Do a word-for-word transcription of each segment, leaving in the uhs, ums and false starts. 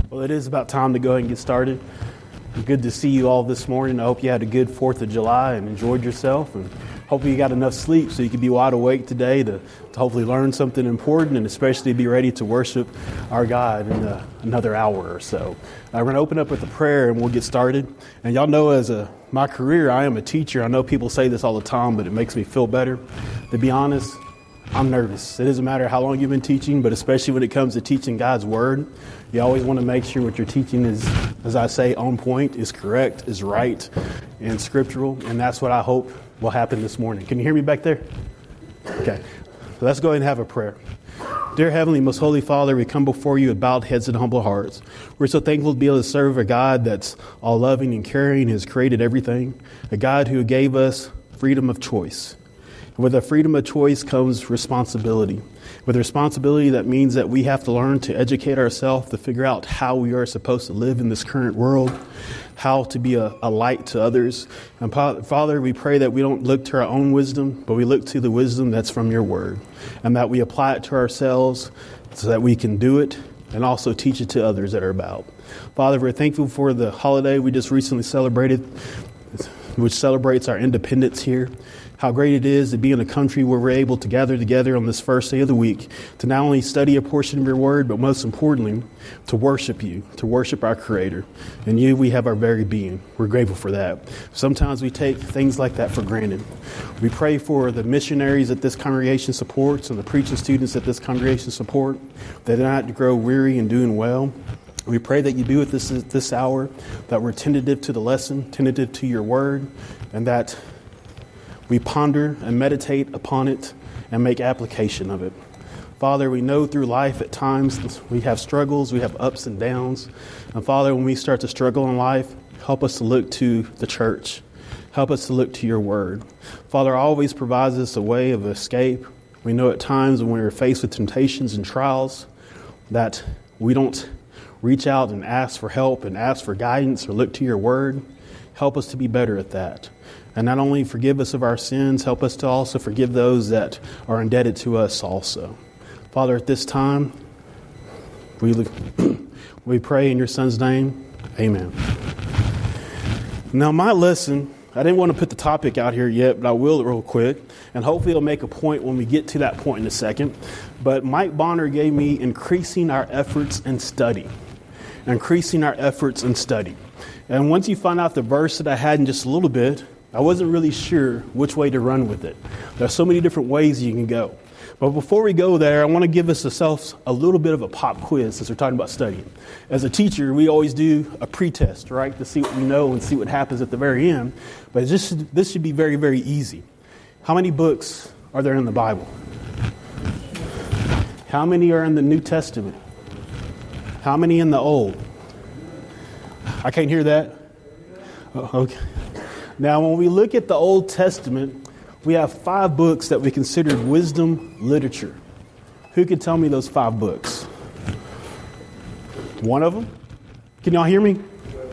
Well, it is about time to go ahead and get started. Good to see you all this morning. I hope you had a good fourth of July and enjoyed yourself, and hopefully you got enough sleep so you can be wide awake today to, to hopefully learn something important and especially be ready to worship our God in uh, another hour or so. Uh, we're going to open up with a prayer and we'll get started. And y'all know as a my career, I am a teacher. I know people say this all the time, but it makes me feel better. To be honest, I'm nervous. It doesn't matter how long you've been teaching, but especially when it comes to teaching God's Word, you always want to make sure what you're teaching is, as I say, on point, is correct, is right, and scriptural. And that's what I hope will happen this morning. Can you hear me back there? Okay. So let's go ahead and have a prayer. Dear Heavenly, Most Holy Father, we come before you with bowed heads and humble hearts. We're so thankful to be able to serve a God that's all loving and caring, has created everything, a God who gave us freedom of choice. With the freedom of choice comes responsibility. With responsibility, that means that we have to learn to educate ourselves to figure out how we are supposed to live in this current world, how to be a, a light to others. And Father, we pray that we don't look to our own wisdom, but we look to the wisdom that's from your word, and that we apply it to ourselves so that we can do it and also teach it to others that are about. Father, we're thankful for the holiday we just recently celebrated, which celebrates our independence here. How great it is to be in a country where we're able to gather together on this first day of the week to not only study a portion of your word, but most importantly, to worship you, to worship our Creator. In you, we have our very being. We're grateful for that. Sometimes we take things like that for granted. We pray for the missionaries that this congregation supports and the preaching students that this congregation support, that they not grow weary in doing well. We pray that you be with us at this hour, that we're tentative to the lesson, tentative to your word, and that we ponder and meditate upon it and make application of it. Father, we know through life at times we have struggles, we have ups and downs. And Father, when we start to struggle in life, help us to look to the church. Help us to look to your word. Father always provides us a way of escape. We know at times when we're faced with temptations and trials that we don't reach out and ask for help and ask for guidance or look to your word. Help us to be better at that. And not only forgive us of our sins, help us to also forgive those that are indebted to us also. Father, at this time, we look, we pray in your Son's name. Amen. Now, my lesson, I didn't want to put the topic out here yet, but I will real quick. And hopefully it'll make a point when we get to that point in a second. But Mike Bonner gave me increasing our efforts in study. Increasing our efforts in study. And once you find out the verse that I had in just a little bit, I wasn't really sure which way to run with it. There are so many different ways you can go. But before we go there, I want to give us ourselves a little bit of a pop quiz since we're talking about studying. As a teacher, we always do a pre-test, right, to see what we know and see what happens at the very end. But this should, this should be very, very easy. How many books are there in the Bible? How many are in the New Testament? How many in the Old? I can't hear that. Oh, okay. Now, when we look at the Old Testament, we have five books that we consider wisdom literature. Who could tell me those five books? One of them? Can y'all hear me?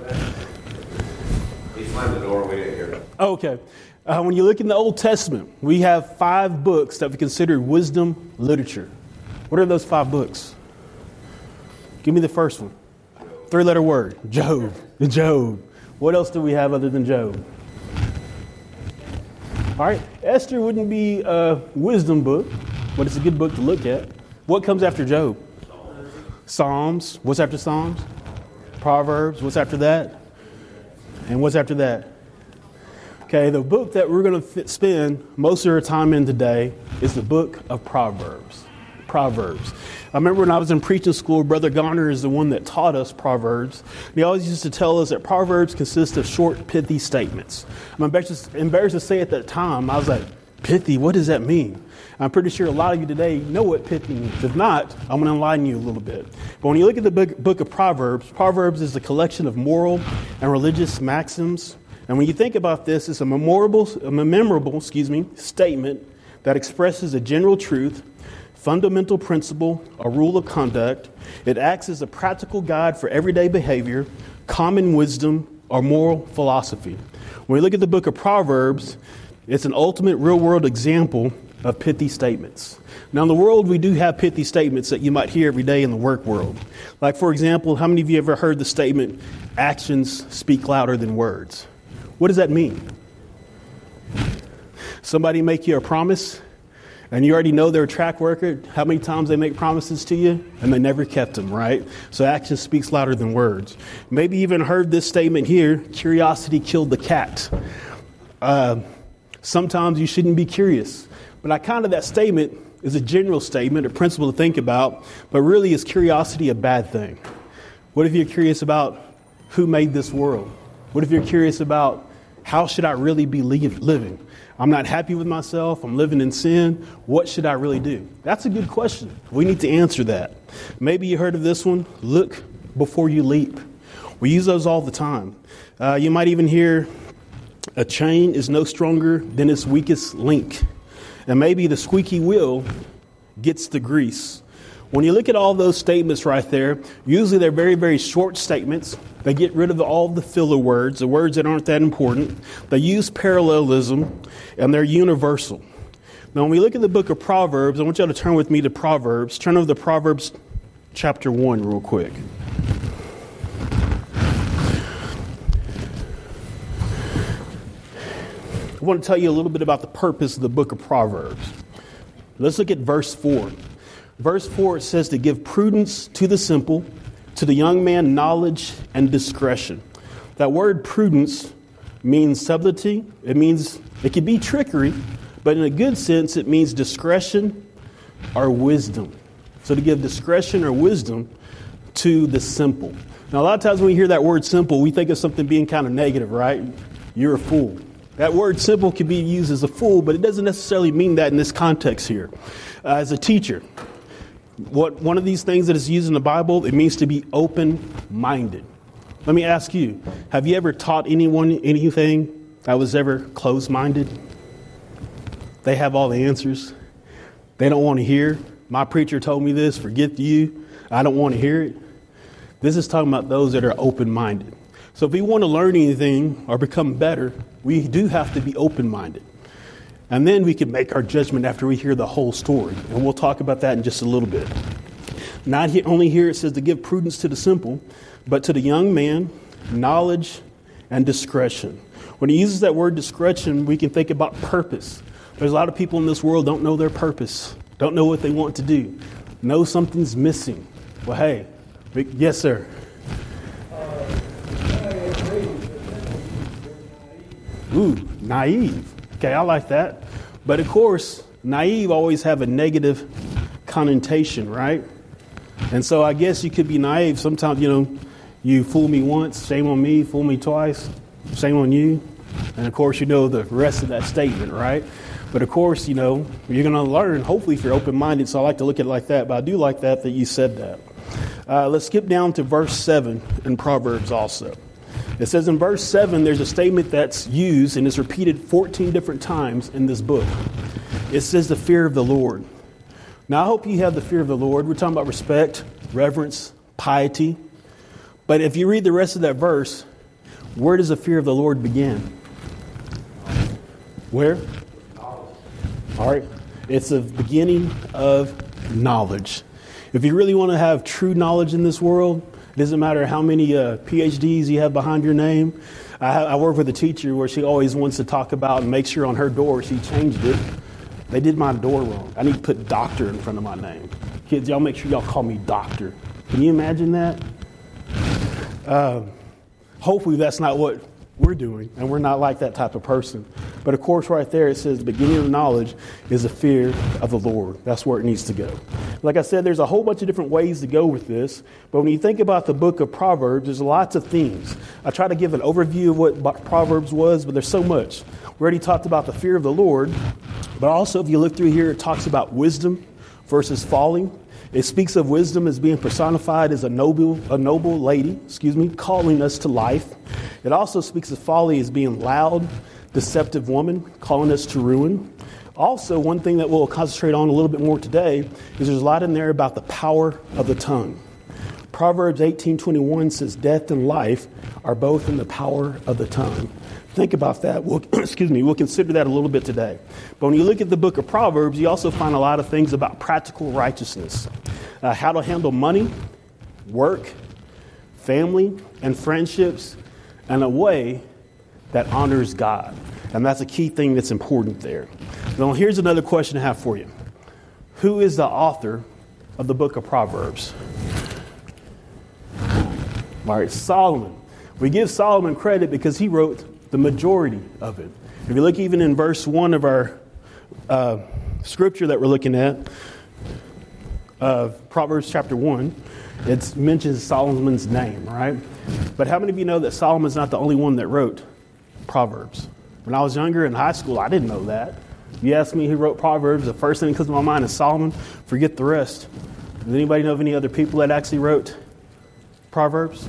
He slammed the door. We didn't hear it. Oh, okay. Uh, when you look in the Old Testament, we have five books that we consider wisdom literature. What are those five books? Give me the first one. Three-letter word. Job. Job. What else do we have other than Job? All right. Esther wouldn't be a wisdom book, but it's a good book to look at. What comes after Job? Psalms. What's after Psalms? Proverbs. What's after that? And what's after that? Okay, the book that we're going to spend most of our time in today is the book of Proverbs. Proverbs. I remember when I was in preaching school, Brother Garner is the one that taught us Proverbs. He always used to tell us that Proverbs consist of short, pithy statements. I'm embarrassed, embarrassed to say at that time, I was like, pithy, what does that mean? I'm pretty sure a lot of you today know what pithy means. If not, I'm going to enlighten you a little bit. But when you look at the book, book of Proverbs, Proverbs is a collection of moral and religious maxims. And when you think about this, it's a memorable, a memorable, excuse me, statement that expresses a general truth, fundamental principle, a rule of conduct. It acts as a practical guide for everyday behavior, common wisdom, or moral philosophy. When we look at the book of Proverbs, it's an ultimate real-world example of pithy statements. Now, in the world, we do have pithy statements that you might hear every day in the work world. Like, for example, how many of you ever heard the statement, actions speak louder than words? What does that mean? Somebody make you a promise, and you already know their track record, how many times they make promises to you, and they never kept them, right? So action speaks louder than words. Maybe you even heard this statement here, curiosity killed the cat. Uh, sometimes you shouldn't be curious. But I kind of, that statement is a general statement, a principle to think about, but really is curiosity a bad thing? What if you're curious about who made this world? What if you're curious about how should I really be living? I'm not happy with myself. I'm living in sin. What should I really do? That's a good question. We need to answer that. Maybe you heard of this one. Look before you leap. We use those all the time. Uh, you might even hear a chain is no stronger than its weakest link. And maybe the squeaky wheel gets the grease. When you look at all those statements right there, usually they're very, very short statements. They get rid of all the filler words, the words that aren't that important. They use parallelism, and they're universal. Now, when we look at the book of Proverbs, I want you all to turn with me to Proverbs. Turn over to Proverbs chapter one real quick. I want to tell you a little bit about the purpose of the book of Proverbs. Let's look at verse four. Verse four, it says to give prudence to the simple, to the young man knowledge and discretion. That word prudence means subtlety. It means, it can be trickery, but in a good sense, it means discretion or wisdom. So to give discretion or wisdom to the simple. Now, a lot of times when we hear that word simple, we think of something being kind of negative, right? You're a fool. That word simple can be used as a fool, but it doesn't necessarily mean that in this context here. Uh, as a teacher, what one of these things that is used in the Bible, it means to be open-minded. Let me ask you, have you ever taught anyone anything that was ever closed-minded? They have all the answers. They don't want to hear. My preacher told me this, forget you. I don't want to hear it. This is talking about those that are open-minded. So if we want to learn anything or become better, we do have to be open-minded. And then we can make our judgment after we hear the whole story. And we'll talk about that in just a little bit. Not here, only here it says to give prudence to the simple, but to the young man, knowledge and discretion. When he uses that word discretion, we can think about purpose. There's a lot of people in this world don't know their purpose, don't know what they want to do, know something's missing. Well, hey, yes, sir. Ooh, naive. Okay, I like that. But of course, naive always have a negative connotation, right? And so I guess you could be naive. Sometimes, you know, you fool me once, shame on me, fool me twice, shame on you. And of course, you know the rest of that statement, right? But of course, you know, you're going to learn, hopefully, if you're open-minded. So I like to look at it like that. But I do like that, that you said that. Uh, let's skip down to verse seven in Proverbs also. It says in verse seven, there's a statement that's used and is repeated fourteen different times in this book. It says the fear of the Lord. Now, I hope you have the fear of the Lord. We're talking about respect, reverence, piety. But if you read the rest of that verse, where does the fear of the Lord begin? Where? All right. It's the beginning of knowledge. If you really want to have true knowledge in this world, it doesn't matter how many uh, P H Ds you have behind your name. I, I work with a teacher where she always wants to talk about and make sure on her door she changed it. They did my door wrong. I need to put doctor in front of my name. Kids, y'all make sure y'all call me doctor. Can you imagine that? Uh, hopefully that's not what we're doing, and we're not like that type of person. But of course, right there, it says the beginning of knowledge is the fear of the Lord. That's where it needs to go. Like I said, there's a whole bunch of different ways to go with this. But when you think about the book of Proverbs, there's lots of themes. I try to give an overview of what Proverbs was, but there's so much. We already talked about the fear of the Lord. But also, if you look through here, it talks about wisdom versus folly. It speaks of wisdom as being personified as a noble, a noble lady, excuse me, calling us to life. It also speaks of folly as being loud, deceptive woman, calling us to ruin. Also, one thing that we'll concentrate on a little bit more today is there's a lot in there about the power of the tongue. Proverbs eighteen twenty-one says, death and life are both in the power of the tongue. Think about that. We'll, excuse me, we'll consider that a little bit today. But when you look at the book of Proverbs, you also find a lot of things about practical righteousness, uh, how to handle money, work, family, and friendships in a way that honors God. And that's a key thing that's important there. Now, here's another question I have for you. Who is the author of the book of Proverbs? All right, Solomon. We give Solomon credit because he wrote the majority of it. If you look even in verse one of our uh, scripture that we're looking at, uh, Proverbs chapter one, it mentions Solomon's name, right? But how many of you know that Solomon's not the only one that wrote Proverbs? When I was younger in high school, I didn't know that. If you ask me who wrote Proverbs, the first thing that comes to my mind is Solomon. Forget the rest. Does anybody know of any other people that actually wrote Proverbs?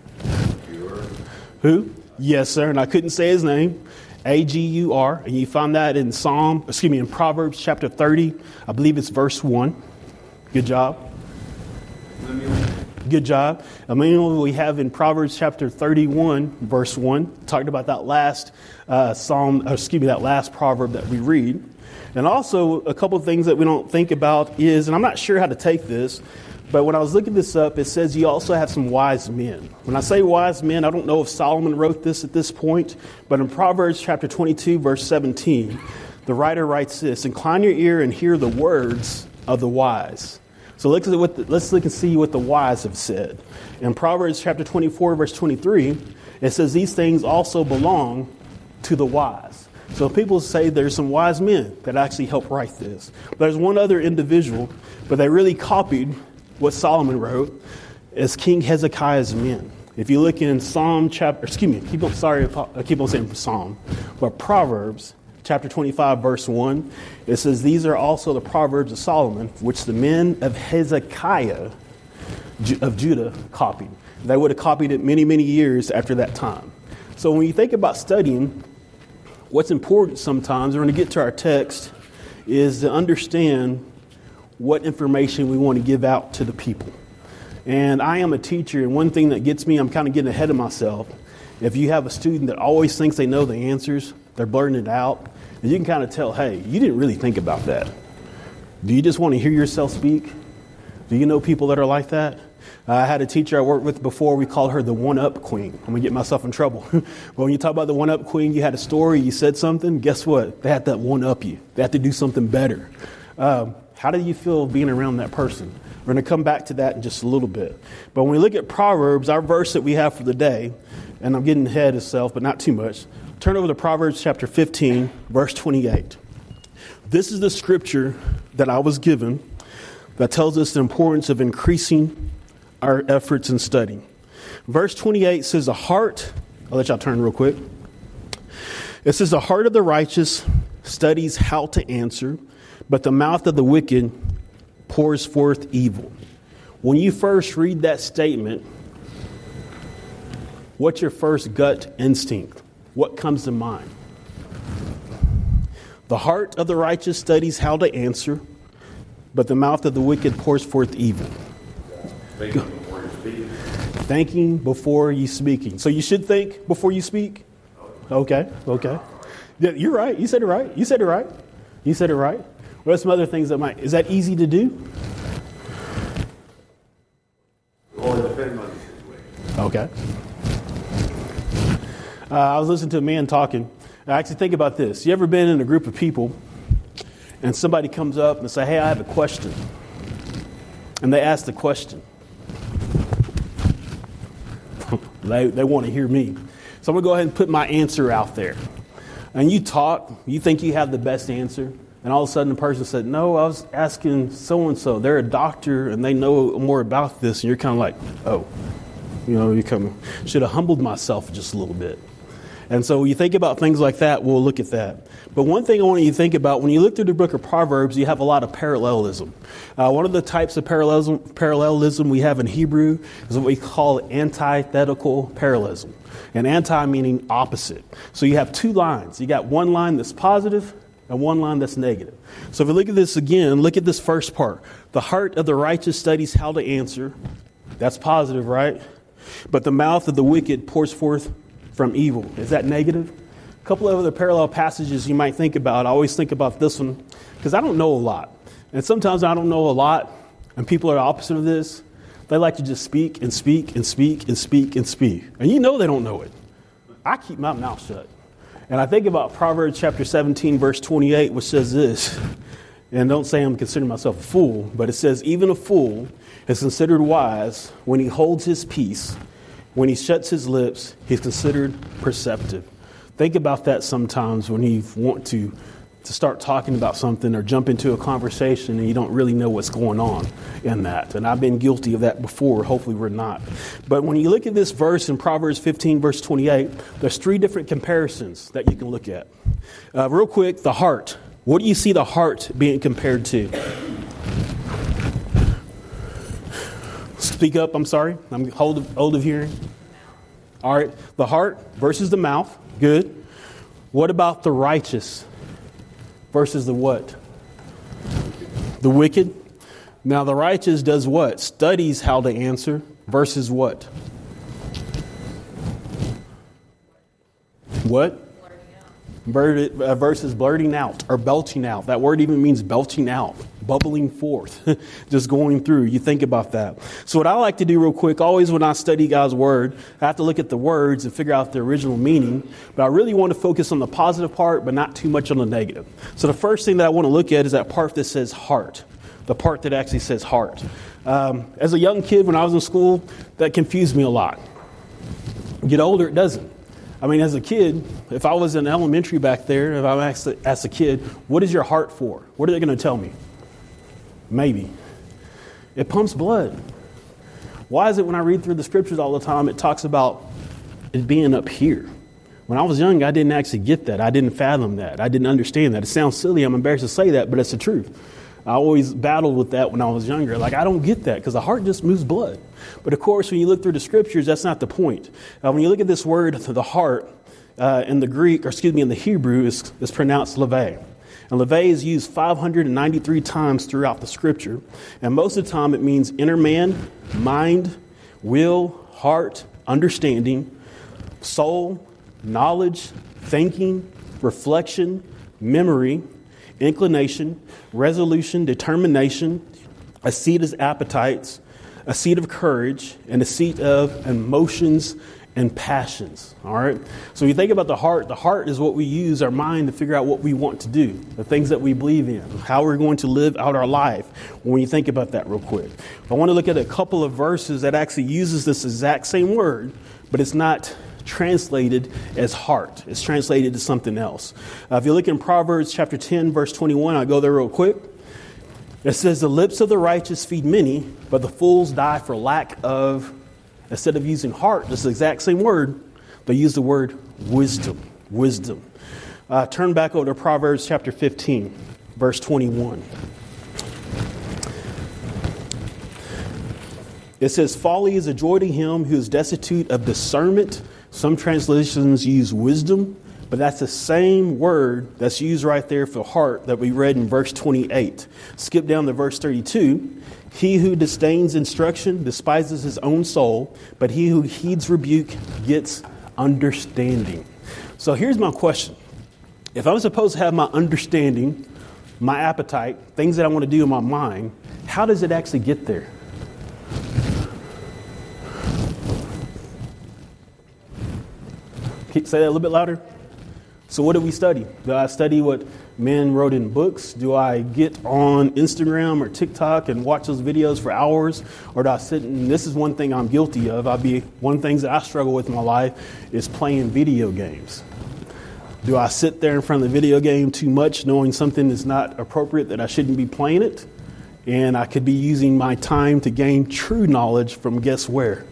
Who? Yes, sir. And I couldn't say his name. A G U R. And you find that in Psalm, excuse me, in Proverbs chapter thirty. I believe it's verse one. Good job. Good job. I mean, we have in Proverbs chapter thirty-one, verse one, talked about that last uh, Psalm, or excuse me, that last proverb that we read. And also a couple of things that we don't think about is, and I'm not sure how to take this, but when I was looking this up, it says you also have some wise men. When I say wise men, I don't know if Solomon wrote this at this point, but in Proverbs chapter twenty-two, verse seventeen, the writer writes this: incline your ear and hear the words of the wise. So let's look, at what the, let's look and see what the wise have said. In Proverbs chapter twenty-four, verse twenty-three, it says these things also belong to the wise. So people say there's some wise men that actually helped write this. There's one other individual, but they really copied what Solomon wrote as King Hezekiah's men. If you look in Psalm chapter, excuse me, keep on, sorry, I keep on saying Psalm, but Proverbs chapter twenty-five, verse one, it says, these are also the Proverbs of Solomon, which the men of Hezekiah of Judah copied. They would have copied it many, many years after that time. So when you think about studying, what's important sometimes, we're going to get to our text, is to understand what information we want to give out to the people. And I am a teacher, and one thing that gets me, I'm kind of getting ahead of myself. If you have a student that always thinks they know the answers, they're blurting it out, and you can kind of tell, hey, you didn't really think about that. Do you just want to hear yourself speak? Do you know people that are like that? Uh, I had a teacher I worked with before. We called her the one-up queen. I'm going to get myself in trouble. But when you talk about the one-up queen, you had a story, you said something. Guess what? They had to one-up you. They had to do something better. Um, how do you feel being around that person? We're going to come back to that in just a little bit. But when we look at Proverbs, our verse that we have for the day, and I'm getting ahead of self, but not too much. Turn over to Proverbs chapter fifteen, verse twenty-eight. This is the scripture that I was given that tells us the importance of increasing our efforts in studying. Verse twenty-eight says, the heart, I'll let y'all turn real quick. It says, the heart of the righteous studies how to answer, but the mouth of the wicked pours forth evil. When you first read that statement, what's your first gut instinct? What comes to mind? The heart of the righteous studies how to answer, but the mouth of the wicked pours forth evil. Thinking before you're speaking. Thinking before you speaking. So you should think before you speak? Okay, okay. Yeah, you're right. You said it right. You said it right. You said it right. What are some other things that might... Is that easy to do? Well, it depends on the situation. Okay. Uh, I was listening to a man talking. I actually think about this. You ever been in a group of people and somebody comes up and say, hey, I have a question. And they ask the question. they they want to hear me. So I'm going to go ahead and put my answer out there. And you talk. You think you have the best answer. And all of a sudden the person said, no, I was asking so-and-so. They're a doctor and they know more about this. And you're kind of like, oh, you know, you kind of should have humbled myself just a little bit. And so when you think about things like that, we'll look at that. But one thing I want you to think about, when you look through the book of Proverbs, you have a lot of parallelism. Uh, one of the types of parallelism, parallelism we have in Hebrew is what we call antithetical parallelism. And anti meaning opposite. So you have two lines. You got one line that's positive and one line that's negative. So if we look at this again, look at this first part. The heart of the righteous studies how to answer, That's positive, right? But the mouth of the wicked pours forth from evil. Is that negative? A couple of other parallel passages you might think about. I always think about this one because I don't know a lot. And sometimes I don't know a lot, and people are the opposite of this. They like to just speak and speak and speak and speak and speak. And you know they don't know it. I keep my mouth shut. And I think about Proverbs chapter seventeen, verse twenty-eight, which says this. And don't say I'm considering myself a fool, but it says, even a fool is considered wise when he holds his peace. When he shuts his lips, he's considered perceptive. Think about that sometimes when you want to, to start talking about something or jump into a conversation and you don't really know what's going on in that. And I've been guilty of that before. Hopefully we're not. But when you look at this verse in Proverbs fifteen, verse twenty-eight, there's three different comparisons that you can look at. Uh, real quick, the heart. What do you see the heart being compared to? Speak up, I'm sorry. I'm old of, old of hearing. All right, the heart versus the mouth. Good. What about the righteous versus the what? The wicked. Now the righteous does what? Studies how to answer versus what? What? Versus blurting out or belching out. That word even means belching out, bubbling forth, just going through. You think about that. So what I like to do real quick, always when I study God's word, I have to look at the words and figure out the original meaning. But I really want to focus on the positive part, but not too much on the negative. So the first thing that I want to look at is that part that says heart, the part that actually says heart. Um, as a young kid, when I was in school, that confused me a lot. Get older, it doesn't. I mean, as a kid, if I was in elementary back there, if I asked, asked a kid, what is your heart for? What are they going to tell me? Maybe. It pumps blood. Why is it when I read through the scriptures all the time, it talks about it being up here? When I was young, I didn't actually get that. I didn't fathom that. I didn't understand that. It sounds silly. I'm embarrassed to say that, but it's the truth. I always battled with that when I was younger. Like, I don't get that because the heart just moves blood. But of course, when you look through the scriptures, that's not the point. Uh, when you look at this word, the heart, uh, in the Greek, or excuse me, in the Hebrew, is, is pronounced leve. And leve is used five hundred ninety-three times throughout the scripture. And most of the time it means inner man, mind, will, heart, understanding, soul, knowledge, thinking, reflection, memory, inclination, resolution, determination, a seat of appetites, a seat of courage, and a seat of emotions and passions. All right. So when you think about the heart, the heart is what we use our mind to figure out what we want to do, the things that we believe in, how we're going to live out our life. When you think about that real quick, I want to look at a couple of verses that actually uses this exact same word, but it's not translated as heart. It's translated to something else. Uh, if you look in Proverbs chapter ten, verse twenty-one, I'll go there real quick. It says, the lips of the righteous feed many, but the fools die for lack of, instead of using heart, this is the exact same word, they use the word wisdom. Wisdom. Uh, turn back over to Proverbs chapter fifteen, verse twenty-one. It says, folly is a joy to him who is destitute of discernment. Some translations use wisdom, but that's the same word that's used right there for heart that we read in verse twenty-eight. Skip down to verse thirty-two. He who disdains instruction despises his own soul, but he who heeds rebuke gets understanding. So here's my question. If I'm supposed to have my understanding, my appetite, things that I want to do in my mind, how does it actually get there? Say that a little bit louder. So what do we study? Do I study what men wrote in books? Do I get on Instagram or TikTok and watch those videos for hours? Or do I sit and this is one thing I'm guilty of. I'll be one of the things that I struggle with in my life is playing video games. Do I sit there in front of the video game too much knowing something is not appropriate that I shouldn't be playing it? And I could be using my time to gain true knowledge from guess where?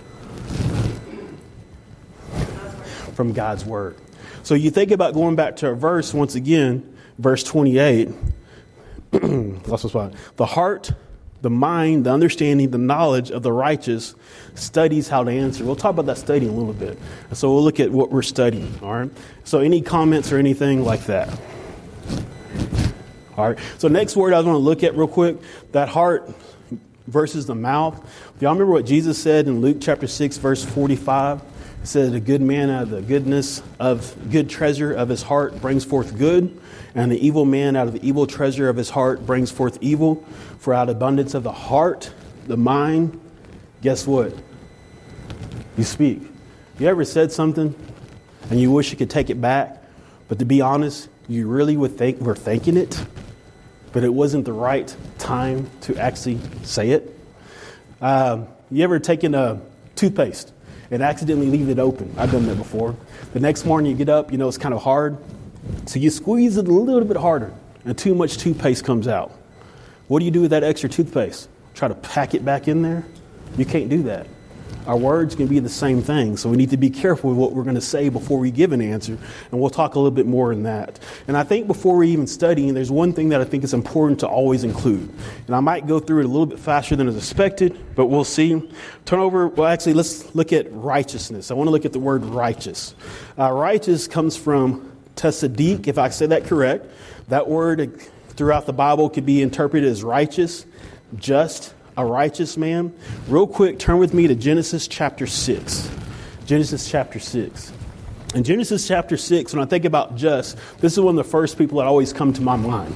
From God's word. So you think about going back to a verse once again, verse twenty-eight. Lost my spot. The heart, the mind, the understanding, the knowledge of the righteous studies how to answer. We'll talk about that studying a little bit. So we'll look at what we're studying. All right. So any comments or anything like that? All right. So next word I was going to look at real quick. That heart. versus the mouth. Do y'all remember what Jesus said in Luke chapter six, verse forty-five? It said, a good man out of the goodness of good treasure of his heart brings forth good, and the evil man out of the evil treasure of his heart brings forth evil. For out of abundance of the heart, the mind, guess what? You speak. You ever said something and you wish you could take it back, but to be honest, you really would think were thinking it, but it wasn't the right time to actually say it? Um, you ever taken a toothpaste and accidentally leave it open? I've done that before. The next morning you get up, you know it's kind of hard, so you squeeze it a little bit harder, and too much toothpaste comes out. What do you do with that extra toothpaste? Try to pack it back in there? You can't do that. Our words can be the same thing, so we need to be careful with what we're going to say before we give an answer, and we'll talk a little bit more in that. And I think before we even study, there's one thing that I think is important to always include, and I might go through it a little bit faster than is expected, but we'll see. Turn over, well actually let's look at righteousness. I want to look at the word righteous. Uh, righteous comes from tzedek, if I say that correct. That word throughout the Bible could be interpreted as righteous, just, a righteous man. Real quick, turn with me to Genesis chapter six. Genesis chapter six. In Genesis chapter six, when I think about just, this is one of the first people that always come to my mind.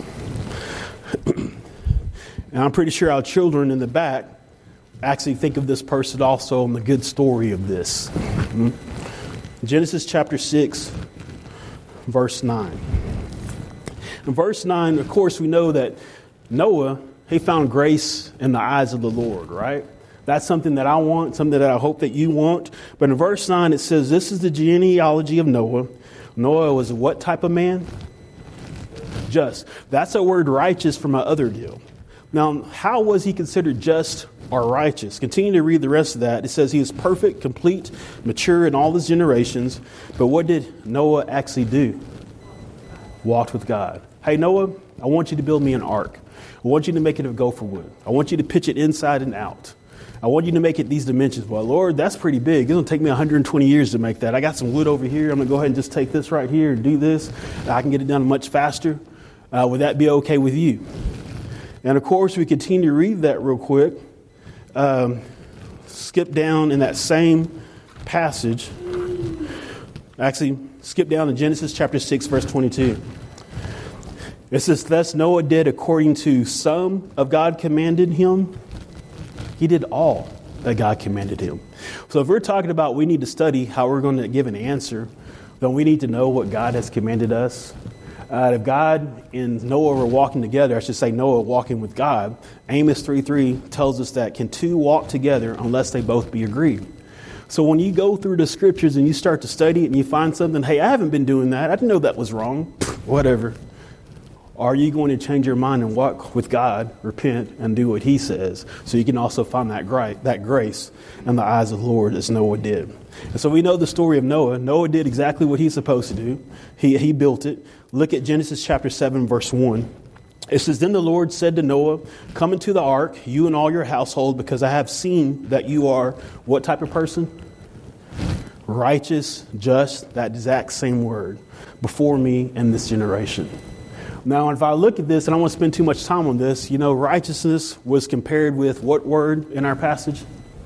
And I'm pretty sure our children in the back actually think of this person also in the good story of this. Genesis chapter six, verse nine. In verse nine, of course, we know that Noah, he found grace in the eyes of the Lord, right? That's something that I want, something that I hope that you want. But in verse nine, it says, this is the genealogy of Noah. Noah was what type of man? Just. That's a word righteous from my other deal. Now, how was he considered just or righteous? Continue to read the rest of that. It says he was perfect, complete, mature in all his generations. But what did Noah actually do? Walked with God. Hey, Noah, I want you to build me an ark. I want you to make it of gopher wood. I want you to pitch it inside and out. I want you to make it these dimensions. Well, Lord, that's pretty big. It's going to take me one hundred twenty years to make that. I got some wood over here. I'm going to go ahead and just take this right here and do this. I can get it done much faster. Uh, would that be okay with you? And of course, we continue to read that real quick. Um, skip down in that same passage. Actually, skip down to Genesis chapter six, verse twenty-two. It says, thus Noah did according to some of God commanded him. He did all that God commanded him. So if we're talking about we need to study how we're going to give an answer, then we need to know what God has commanded us. Uh, if God and Noah were walking together, I should say Noah walking with God, Amos three three tells us that can two walk together unless they both be agreed. So when you go through the scriptures and you start to study it and you find something, hey, I haven't been doing that. I didn't know that was wrong. Whatever. Are you going to change your mind and walk with God, repent, and do what he says, so you can also find that, gra- that grace in the eyes of the Lord as Noah did? And so we know the story of Noah. Noah did exactly what he's supposed to do. He, he built it. Look at Genesis chapter seven, verse one. It says, then the Lord said to Noah, come into the ark, you and all your household, because I have seen that you are what type of person? Righteous, just, that exact same word, before me in this generation. Now, if I look at this, and I don't want to spend too much time on this, you know, righteousness was compared with what word in our passage?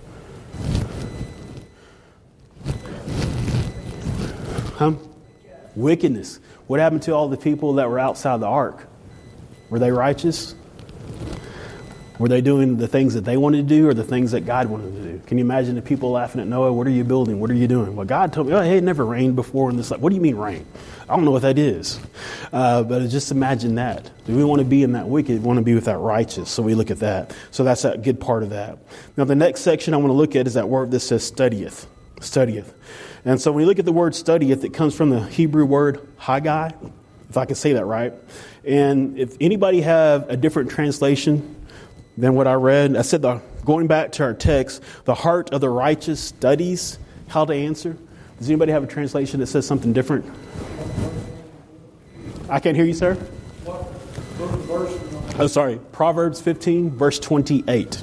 Huh? Wickedness. What happened to all the people that were outside the ark? Were they righteous? Were they doing the things that they wanted to do or the things that God wanted to do? Can you imagine the people laughing at Noah? What are you building? What are you doing? Well, God told me, oh, hey, it never rained before. And this, like, what do you mean rain? I don't know what that is. Uh, but just imagine that. Do we want to be in that wicked? We want to be with that righteous. So we look at that. So that's a good part of that. Now, the next section I want to look at is that word that says studieth. Studieth. And so when you look at the word studieth, it comes from the Hebrew word Haggai, if I can say that right. And if anybody have a different translation than what I read, I said, the, going back to our text, the heart of the righteous studies how to answer. Does anybody have a translation that says something different? I can't hear you, sir. Oh, sorry. Proverbs fifteen, verse twenty-eight.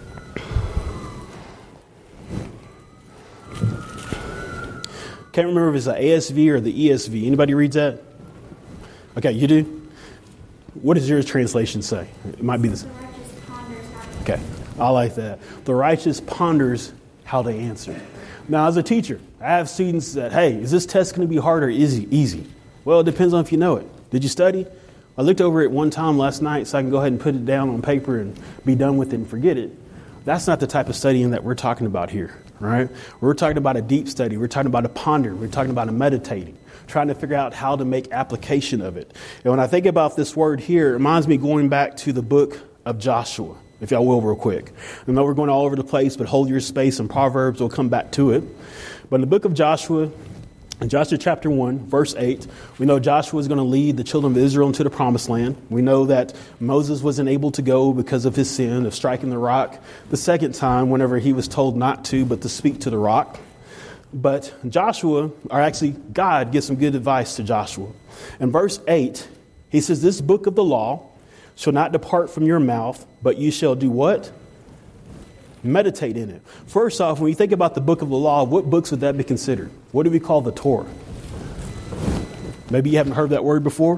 Can't remember if it's the A S V or the E S V. Anybody reads that? Okay, you do? What does your translation say? It might be this. Okay. I like that. The righteous ponders how they answer. Now, as a teacher, I have students that, hey, is this test going to be hard or easy? Easy. Well, it depends on if you know it. Did you study? I looked over it one time last night so I can go ahead and put it down on paper and be done with it and forget it. That's not the type of studying that we're talking about here, right? We're talking about a deep study. We're talking about a ponder. We're talking about a meditating, trying to figure out how to make application of it. And when I think about this word here, it reminds me going back to the book of Joshua, if y'all will, real quick. I know we're going all over the place, but hold your space in Proverbs. We'll come back to it. But in the book of Joshua, in Joshua chapter one, verse eight, we know Joshua is going to lead the children of Israel into the promised land. We know that Moses wasn't able to go because of his sin of striking the rock the second time whenever he was told not to, but to speak to the rock. But Joshua, or actually God, gives some good advice to Joshua. In verse eight, he says, this book of the law shall not depart from your mouth, but you shall do what? Meditate in it. First off, when you think about the book of the law, what books would that be considered? What do we call the Torah? Maybe you haven't heard that word before.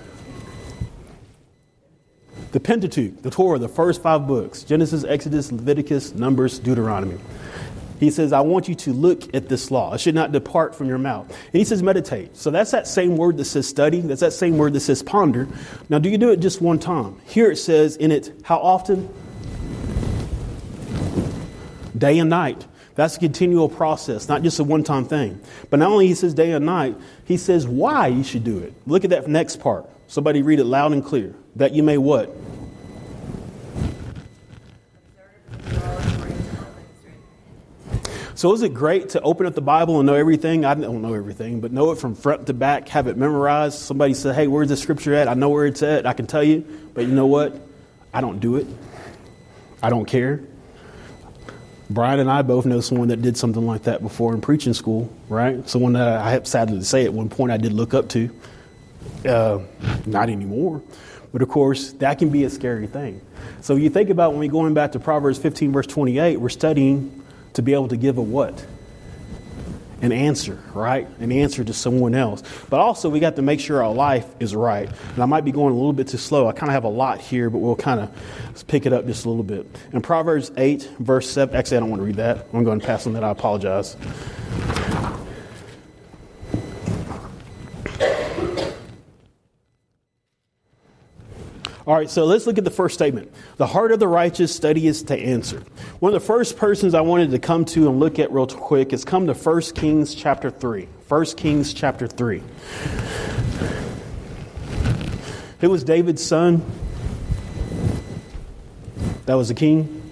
The Pentateuch, the Torah, the first five books, Genesis, Exodus, Leviticus, Numbers, Deuteronomy. He says, I want you to look at this law. It should not depart from your mouth. And he says, meditate. So that's that same word that says study. That's that same word that says ponder. Now, do you do it just one time? Here it says in it, how often? Day and night. That's a continual process, not just a one-time thing. But not only he says day and night, he says why you should do it. Look at that next part. Somebody read it loud and clear. That you may what? So is it great to open up the Bible and know everything? I don't know everything, but know it from front to back, have it memorized. Somebody said, hey, where's the scripture at? I know where it's at. I can tell you. But you know what? I don't do it. I don't care. Brian and I both know someone that did something like that before in preaching school, right? Someone that I have sadly to say at one point I did look up to. Uh, not anymore. But of course, that can be a scary thing. So you think about when we're going back to Proverbs fifteen, verse twenty-eight, we're studying to be able to give a what? An answer, right? An answer to someone else. But also we got to make sure our life is right. And I might be going a little bit too slow. I kind of have a lot here, but we'll kind of pick it up just a little bit. In Proverbs eight, verse seven, actually I don't want to read that. I'm going to pass on that. I apologize. All right, so let's look at the first statement. The heart of the righteous studieth to answer. One of the first persons I wanted to come to and look at real quick is come to First Kings chapter three. First Kings chapter three. Who was David's son? That was the king?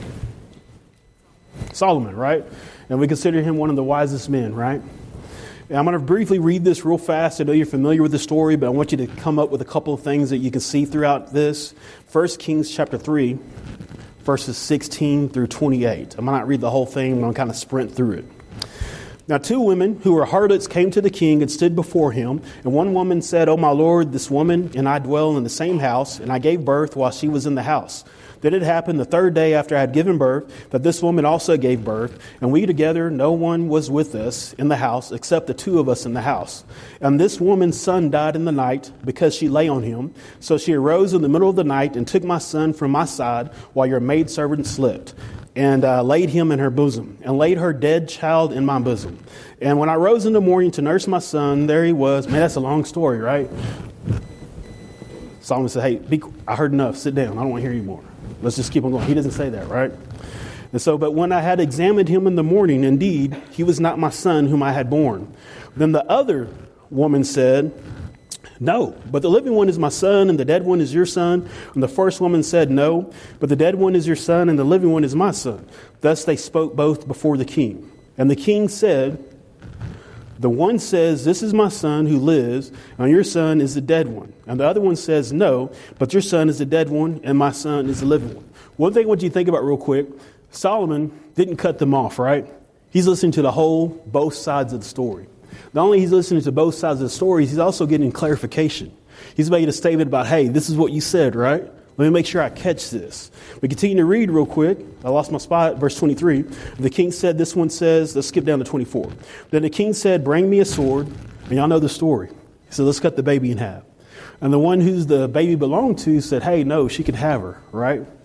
Solomon, right? And we consider him one of the wisest men, right? And I'm going to briefly read this real fast. I know you're familiar with the story, but I want you to come up with a couple of things that you can see throughout this. First Kings chapter three, verses sixteen through twenty-eight. I'm going to not read the whole thing. I'm going to kind of sprint through it. Now, two women who were harlots came to the king and stood before him. And one woman said, "O my lord, this woman and I dwell in the same house, and I gave birth while she was in the house. Then it happened the third day after I had given birth that this woman also gave birth, and we together, no one was with us in the house except the two of us in the house. And this woman's son died in the night because she lay on him. So she arose in the middle of the night and took my son from my side while your maidservant slept, and uh, laid him in her bosom, and laid her dead child in my bosom. And when I rose in the morning to nurse my son, there he was." Man, that's a long story, right? Solomon said, "Hey, be, I heard enough. Sit down. I don't want to hear you more. Let's just keep on going." He doesn't say that, right? And so, but when I had examined him in the morning, indeed, he was not my son whom I had born. Then the other woman said, "No, but the living one is my son, and the dead one is your son." And the first woman said, "No, but the dead one is your son, and the living one is my son." Thus they spoke both before the king. And the king said, "The one says, 'This is my son who lives, and your son is the dead one.' And the other one says, 'No, but your son is the dead one, and my son is the living one.'" One thing I want you to think about real quick, Solomon didn't cut them off, right? He's listening to the whole, both sides of the story. Not only he's listening to both sides of the story, he's also getting clarification. He's making a statement about, hey, this is what you said, right? Let me make sure I catch this. We continue to read real quick. I lost my spot. Verse twenty-three. The king said, this one says, let's skip down to twenty-four. Then the king said, "Bring me a sword." And y'all know the story. He said, "Let's cut the baby in half." And the one who's the baby belonged to said, "Hey, no, she can have her," right?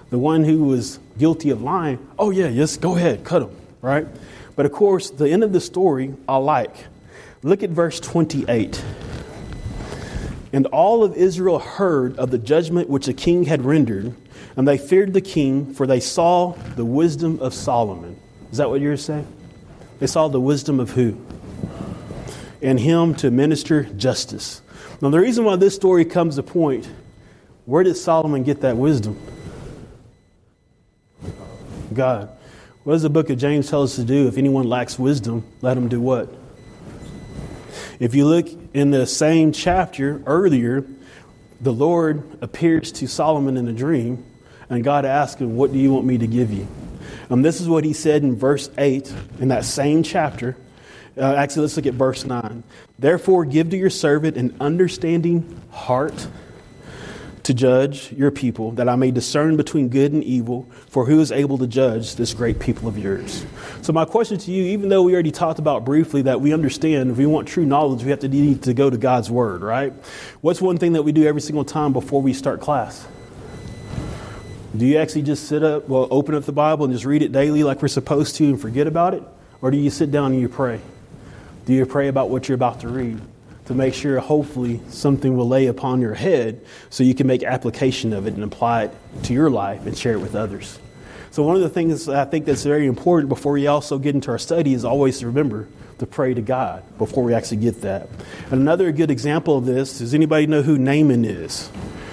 The one who was guilty of lying, oh yeah, yes, go ahead, cut him, right? But of course, the end of the story I like. Look at verse twenty-eight. And all of Israel heard of the judgment which the king had rendered, and they feared the king, for they saw the wisdom of Solomon. Is that what you're saying? They saw the wisdom of who? And him to administer justice. Now, the reason why this story comes to point, where did Solomon get that wisdom? God. What does the book of James tell us to do? If anyone lacks wisdom, let him do what? If you look in the same chapter earlier, the Lord appears to Solomon in a dream, and God asks him, what do you want me to give you? And this is what he said in verse eight in that same chapter. Uh, actually, let's look at verse nine. Therefore, give to your servant an understanding heart to judge your people, that I may discern between good and evil, for who is able to judge this great people of yours? So my question to you, even though we already talked about briefly that we understand if we want true knowledge, we have to need to go to God's word, right? What's one thing that we do every single time before we start class? Do you actually just sit up, well, open up the Bible and just read it daily like we're supposed to and forget about it? Or do you sit down and you pray? Do you pray about what you're about to read? To make sure, hopefully, something will lay upon your head so you can make application of it and apply it to your life and share it with others. So one of the things that I think that's very important before we also get into our study is always to remember to pray to God before we actually get that. And another good example of this, does anybody know who Naaman is?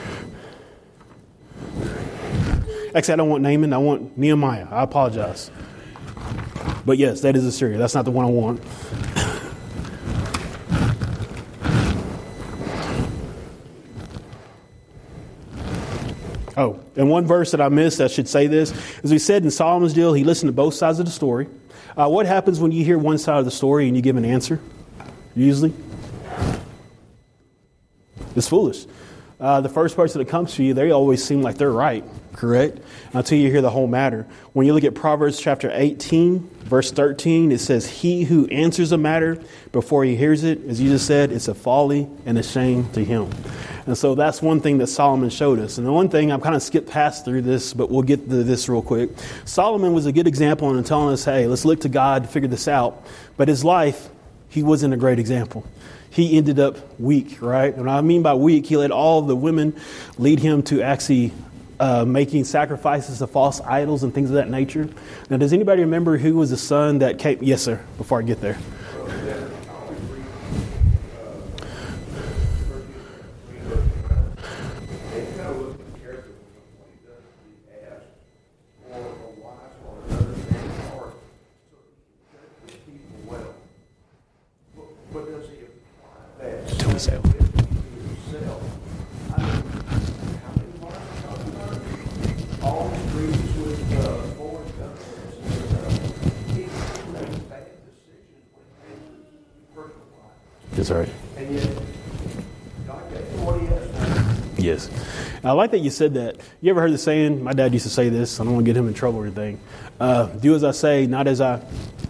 Actually, I don't want Naaman, I want Nehemiah. I apologize. But yes, that is Assyria. That's not the one I want. Oh, and one verse that I missed, I should say this. As we said in Solomon's deal, he listened to both sides of the story. Uh, what happens when you hear one side of the story and you give an answer? Usually? It's foolish. Uh, the first person that comes to you, they always seem like they're right, correct? Until you hear the whole matter. When you look at Proverbs chapter eighteen, verse thirteen, it says, he who answers a matter before he hears it, as you just said, it's a folly and a shame to him. And so that's one thing that Solomon showed us. And the one thing, I've kind of skipped past through this, but we'll get to this real quick. Solomon was a good example in telling us, hey, let's look to God to figure this out. But his life, he wasn't a great example. He ended up weak, right? And what I mean by weak, he let all the women lead him to actually uh, making sacrifices to false idols and things of that nature. Now, does anybody remember who was the son that came? Yes, sir, before I get there. That's right. And yet, God gave him what he asked for. Yes. I like that you said that. You ever heard the saying, my dad used to say this, I don't want to get him in trouble or anything. Uh, do as I say, not as I...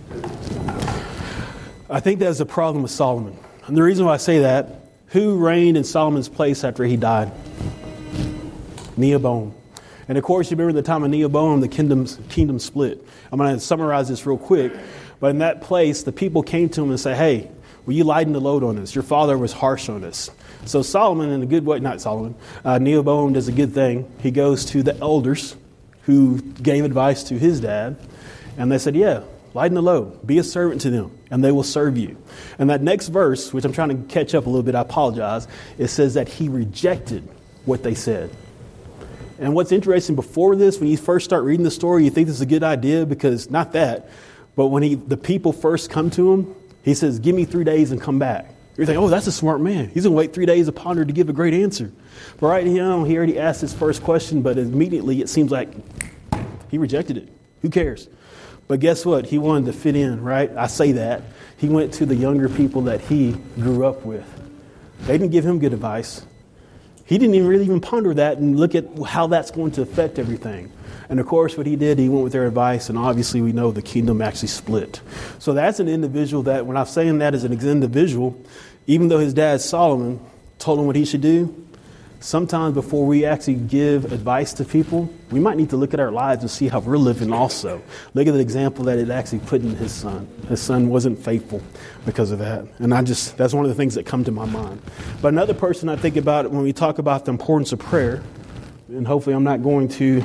I think that's a problem with Solomon. And the reason why I say that, who reigned in Solomon's place after he died? Rehoboam. And of course, you remember the time of Rehoboam, the kingdoms, kingdom split. I'm going to summarize this real quick. But in that place, the people came to him and said, hey, will you lighten the load on us? Your father was harsh on us. So Solomon, in a good way, not Solomon, uh, Rehoboam does a good thing. He goes to the elders who gave advice to his dad. And they said, yeah, lighten the load. Be a servant to them, and they will serve you. And that next verse, which I'm trying to catch up a little bit, I apologize, it says that he rejected what they said. And what's interesting, before this, when you first start reading the story, you think this is a good idea because, not that, but when he the people first come to him, he says, give me three days and come back. You're thinking, oh, that's a smart man. He's going to wait three days to ponder to give a great answer. But right now, he already asked his first question, but immediately it seems like he rejected it. Who cares? But guess what? He wanted to fit in, right? I say that. He went to the younger people that he grew up with. They didn't give him good advice. He didn't even really even ponder that and look at how that's going to affect everything. And of course, what he did, he went with their advice, and obviously we know the kingdom actually split. So that's an individual that, when I'm saying that as an individual, even though his dad Solomon told him what he should do, sometimes before we actually give advice to people, we might need to look at our lives and see how we're living also. Look at the example that it actually put in his son. His son wasn't faithful because of that. And I just, that's one of the things that come to my mind. But another person I think about when we talk about the importance of prayer, and hopefully I'm not going to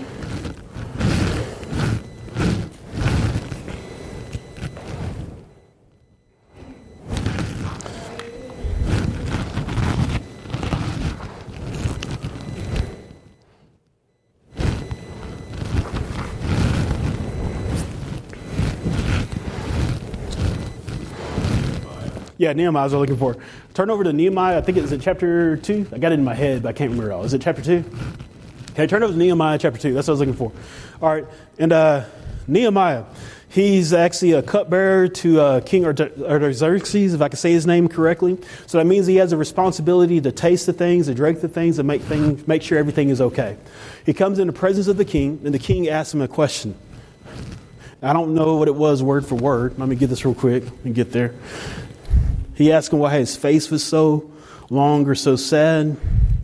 Yeah, Nehemiah, I was looking for. Turn over to Nehemiah. I think it's in chapter two. I got it in my head, but I can't remember it all. Is it chapter two? Okay, turn over to Nehemiah chapter two. That's what I was looking for. All right. And uh, Nehemiah, he's actually a cupbearer to uh, King Artaxerxes, if I can say his name correctly. So that means he has a responsibility to taste the things, to drink the things, and make things, make sure everything is okay. He comes in the presence of the king, and the king asks him a question. I don't know what it was word for word. Let me get this real quick and get there. He asked him why his face was so long or so sad.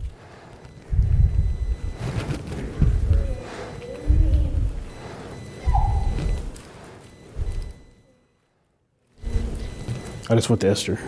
I just went to Esther.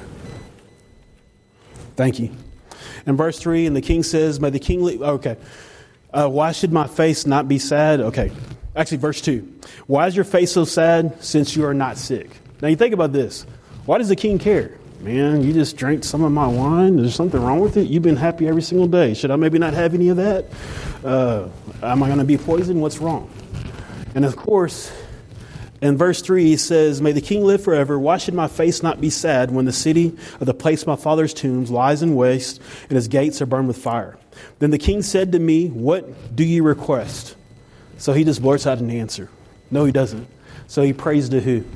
Thank you. In verse three, and the king says, may the king leave. Okay. Uh, why should my face not be sad? Okay. Actually, verse two. Why is your face so sad since you are not sick? Now you think about this. Why does the king care? Man, you just drank some of my wine. Is there something wrong with it? You've been happy every single day. Should I maybe not have any of that? Uh, am I going to be poisoned? What's wrong? And of course, in verse three, he says, may the king live forever. Why should my face not be sad when the city of the place of my father's tombs lies in waste and his gates are burned with fire? Then the king said to me, what do you request? So he just blurts out an answer. No, he doesn't. So he prays to who?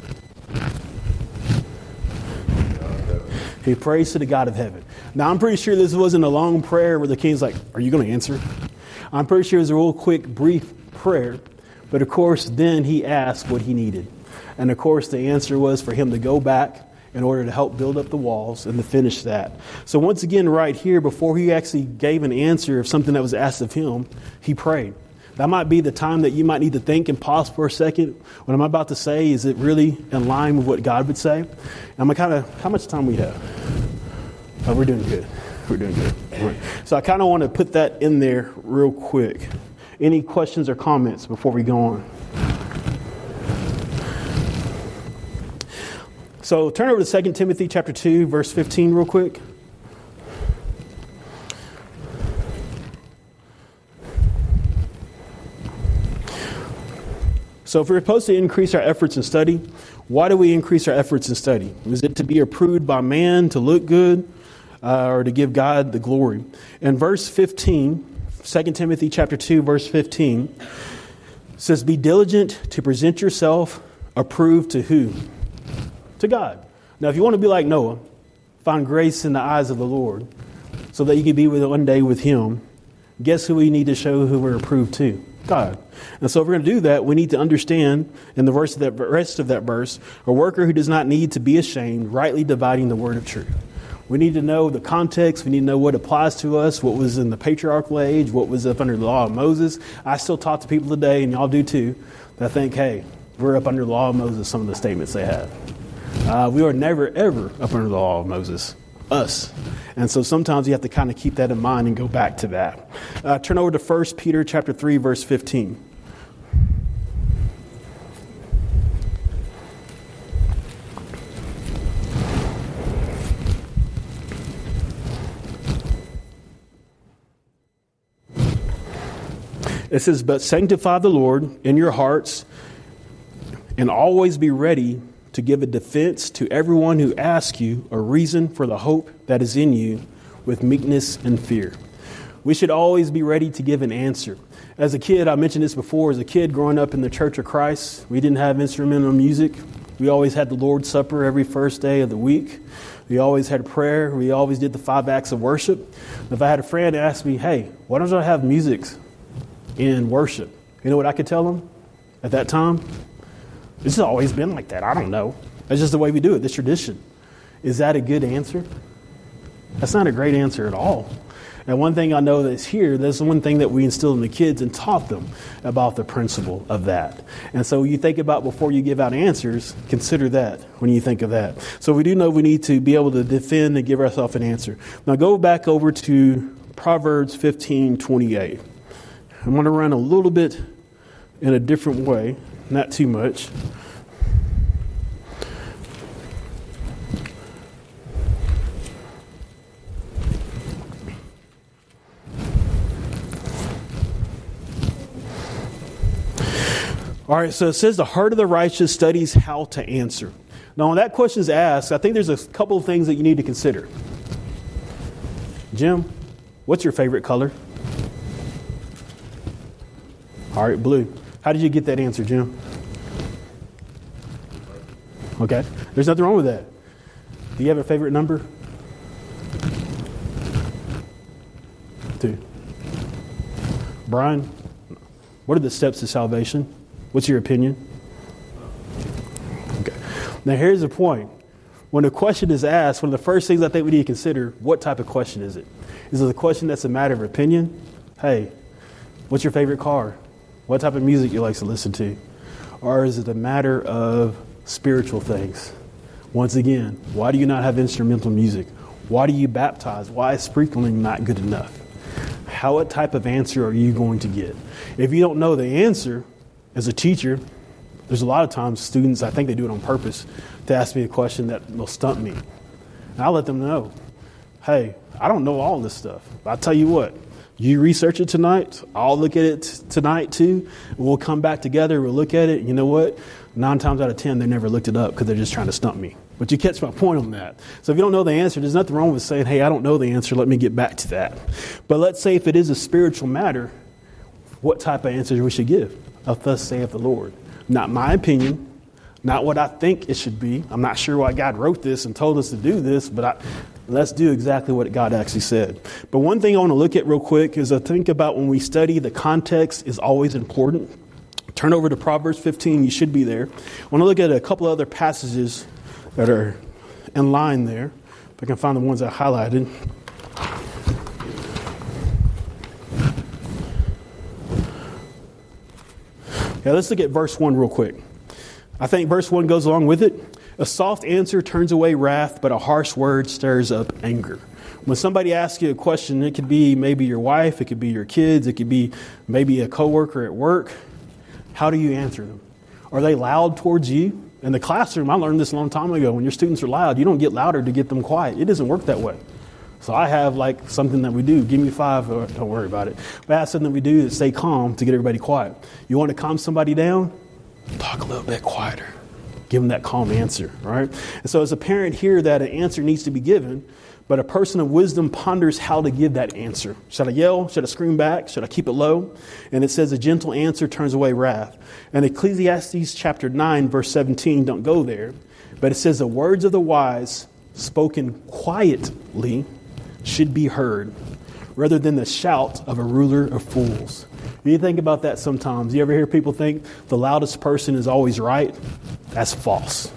He prays to the God of heaven. Now, I'm pretty sure this wasn't a long prayer where the king's like, are you going to answer? I'm pretty sure it was a real quick, brief prayer. But of course, then he asked what he needed. And of course, the answer was for him to go back in order to help build up the walls and to finish that. So once again, right here, before he actually gave an answer of something that was asked of him, he prayed. That might be the time that you might need to think and pause for a second. What I'm about to say, is it really in line with what God would say? I'm kind of, how much time we have? Oh, we're doing good. We're doing good. Right. So I kind of want to put that in there real quick. Any questions or comments before we go on? So turn over to Second Timothy chapter two, verse fifteen real quick. So if we're supposed to increase our efforts in study, why do we increase our efforts in study? Is it to be approved by man, to look good, uh, or to give God the glory? In verse fifteen, Second Timothy chapter two, verse fifteen, says, be diligent to present yourself approved to who? To God. Now, if you want to be like Noah, find grace in the eyes of the Lord so that you can be with one day with him, guess who we need to show who we're approved to? God. And so if we're going to do that, we need to understand in the verse of that rest of that verse, a worker who does not need to be ashamed, rightly dividing the word of truth. We need to know the context. We need to know what applies to us, what was in the patriarchal age, what was up under the law of Moses. I still talk to people today, and y'all do too, that think, hey, we're up under the law of Moses, some of the statements they have. Uh, we are never, ever up under the law of Moses. Us. And so sometimes you have to kind of keep that in mind and go back to that. Uh, turn over to First Peter chapter three, verse fifteen. It says, but sanctify the Lord in your hearts and always be ready to give a defense to everyone who asks you a reason for the hope that is in you with meekness and fear. We should always be ready to give an answer. As a kid, I mentioned this before, as a kid growing up in the Church of Christ, we didn't have instrumental music. We always had the Lord's Supper every first day of the week. We always had prayer. We always did the five acts of worship. If I had a friend ask me, hey, why don't I have music in worship? You know what I could tell them at that time? This has always been like that. I don't know. That's just the way we do it, this tradition. Is that a good answer? That's not a great answer at all. And one thing I know that's here, that's one thing that we instilled in the kids and taught them about the principle of that. And so you think about before you give out answers, consider that when you think of that. So we do know we need to be able to defend and give ourselves an answer. Now go back over to Proverbs fifteen twenty-eight. I'm going to run a little bit in a different way, not too much. All right, so it says the heart of the righteous studies how to answer. Now, when that question is asked, I think there's a couple of things that you need to consider. Jim, what's your favorite color? All right, blue. How did you get that answer, Jim? Okay, there's nothing wrong with that. Do you have a favorite number? Two. Brian, what are the steps to salvation? What's your opinion? Okay. Now here's the point. When a question is asked, one of the first things I think we need to consider, what type of question is it? Is it a question that's a matter of opinion? Hey, what's your favorite car? What type of music you like to listen to? Or is it a matter of spiritual things? Once again, why do you not have instrumental music? Why do you baptize? Why is sprinkling not good enough? How, what type of answer are you going to get? If you don't know the answer, as a teacher, there's a lot of times students, I think they do it on purpose, to ask me a question that will stump me. And I'll let them know, hey, I don't know all this stuff. But I'll tell you what, you research it tonight, I'll look at it t- tonight too. We'll come back together, we'll look at it. You know what? Nine times out of ten, they never looked it up because they're just trying to stump me. But you catch my point on that. So if you don't know the answer, there's nothing wrong with saying, hey, I don't know the answer, let me get back to that. But let's say if it is a spiritual matter, what type of answers we should give? Of thus saith the Lord. Not my opinion, not what I think it should be. I'm not sure why God wrote this and told us to do this, but I, let's do exactly what God actually said. But one thing I want to look at real quick is I think about when we study, the context is always important. Turn over to Proverbs fifteen, you should be there. I want to look at a couple other passages that are in line there. If I can find the ones I highlighted. Okay, let's look at verse one real quick. I think verse one goes along with it. A soft answer turns away wrath, but a harsh word stirs up anger. When somebody asks you a question, it could be maybe your wife, it could be your kids, it could be maybe a coworker at work. How do you answer them? Are they loud towards you? In the classroom, I learned this a long time ago. When your students are loud, you don't get louder to get them quiet. It doesn't work that way. So I have like something that we do. Give me five, or don't worry about it. But I have something that we do to stay calm to get everybody quiet. You want to calm somebody down? Talk a little bit quieter. Give them that calm answer, right? And so it's apparent here that an answer needs to be given, but a person of wisdom ponders how to give that answer. Should I yell? Should I scream back? Should I keep it low? And it says a gentle answer turns away wrath. And Ecclesiastes chapter nine, verse seventeen, don't go there, but it says the words of the wise spoken quietly should be heard rather than the shout of a ruler of fools. You think about that sometimes. You ever hear people think the loudest person is always right? That's false.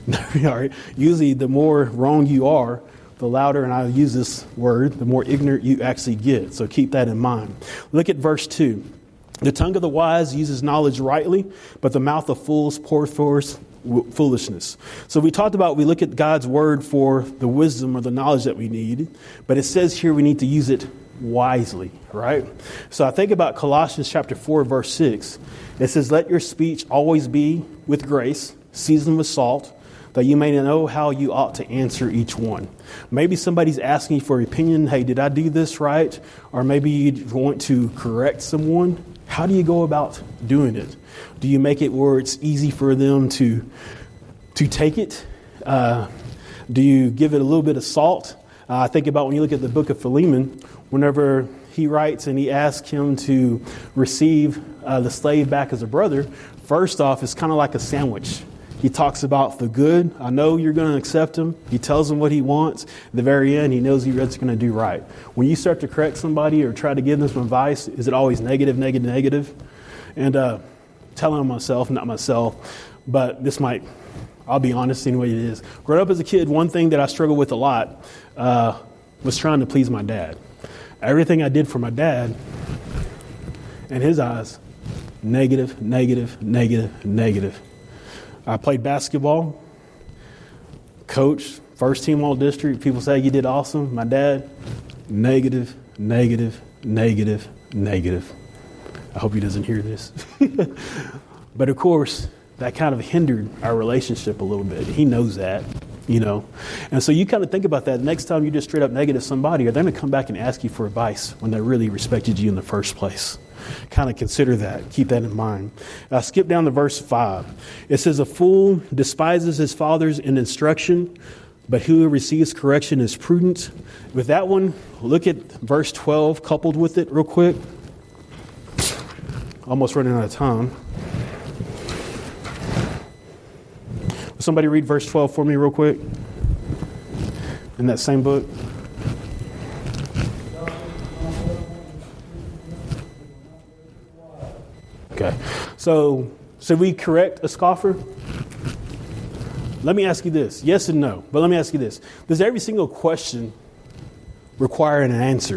Usually the more wrong you are, the louder, and I use this word, the more ignorant you actually get. So keep that in mind. Look at verse two. The tongue of the wise uses knowledge rightly, but the mouth of fools pours forth foolishness. So we talked about, we look at God's word for the wisdom or the knowledge that we need, but it says here we need to use it wisely, right? So I think about Colossians chapter four, verse six. It says, let your speech always be with grace, seasoned with salt, that you may know how you ought to answer each one. Maybe somebody's asking you for an opinion. Hey, did I do this right? Or maybe you want to correct someone. How do you go about doing it? Do you make it where it's easy for them to to take it? Uh, do you give it a little bit of salt? Uh, I think about when you look at the book of Philemon, whenever he writes and he asks him to receive uh, the slave back as a brother, first off, it's kind of like a sandwich. He talks about the good. I know you're going to accept him. He tells him what he wants. At the very end, he knows he's going to do right. When you start to correct somebody or try to give them some advice, is it always negative, negative, negative? And uh, telling myself, not myself, but this might, I'll be honest anyway it is. Growing up as a kid, one thing that I struggled with a lot uh, was trying to please my dad. Everything I did for my dad, in his eyes, negative, negative, negative, negative. I played basketball, coached, first team all district. People say you did awesome. My dad, negative, negative, negative, negative. I hope he doesn't hear this. But of course, that kind of hindered our relationship a little bit. He knows that, you know. And so you kind of think about that. Next time you just straight up negative somebody, are they going to come back and ask you for advice when they really respected you in the first place? Kind of consider that. Keep that in mind. Uh, skip down to verse five. It says, a fool despises his fathers in instruction, but who receives correction is prudent. With that one, look at verse twelve coupled with it real quick. Almost running out of time. Will somebody read verse twelve for me real quick? In that same book. Okay. So, should we correct a scoffer? Let me ask you this. Yes and no. But let me ask you this. Does every single question require an answer?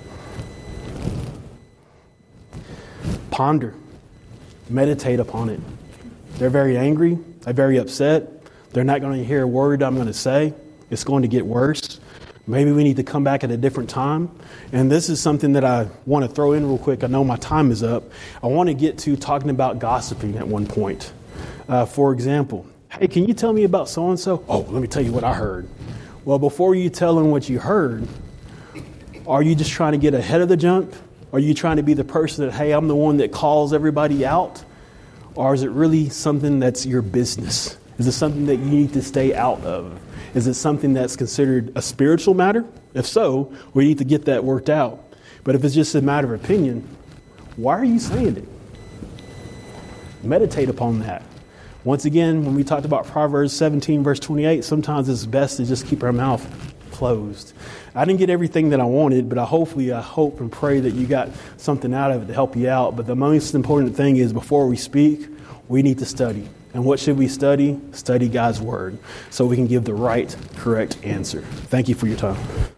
Ponder. Meditate upon it. They're very angry. They're very upset. They're not going to hear a word I'm going to say. It's going to get worse. Maybe we need to come back at a different time. And this is something that I want to throw in real quick. I know my time is up. I want to get to talking about gossiping at one point. Uh, for example, hey, can you tell me about so-and-so? Oh, let me tell you what I heard. Well, before you tell them what you heard, are you just trying to get ahead of the jump? Are you trying to be the person that, hey, I'm the one that calls everybody out? Or is it really something that's your business? Is it something that you need to stay out of? Is it something that's considered a spiritual matter? If so, we need to get that worked out. But if it's just a matter of opinion, why are you saying it? Meditate upon that. Once again, when we talked about Proverbs seventeen, verse twenty-eight, sometimes it's best to just keep our mouth closed. I didn't get everything that I wanted, but I hopefully, I hope and pray that you got something out of it to help you out. But the most important thing is before we speak, we need to study. And what should we study? Study God's word so we can give the right, correct answer. Thank you for your time.